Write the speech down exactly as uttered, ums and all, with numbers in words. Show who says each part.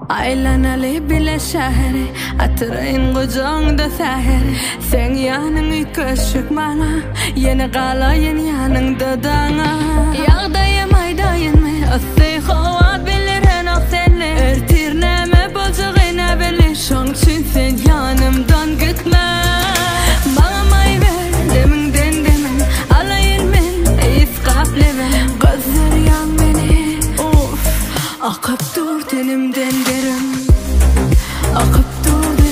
Speaker 1: Aylanalı bile şehri Atırayın kucağında sahiri Sen yanın köşük bana Yeni kalayın yanında dana Yağdayım aydayın mı Asay hava bilirin o seni Ertir neme bozağına bilir Şon için sen yanımdan gitme Bana may ver deminden demin Alayın men eyif kaplevin Gözler yan beni Of akıp dur tenimden derim Akıp dur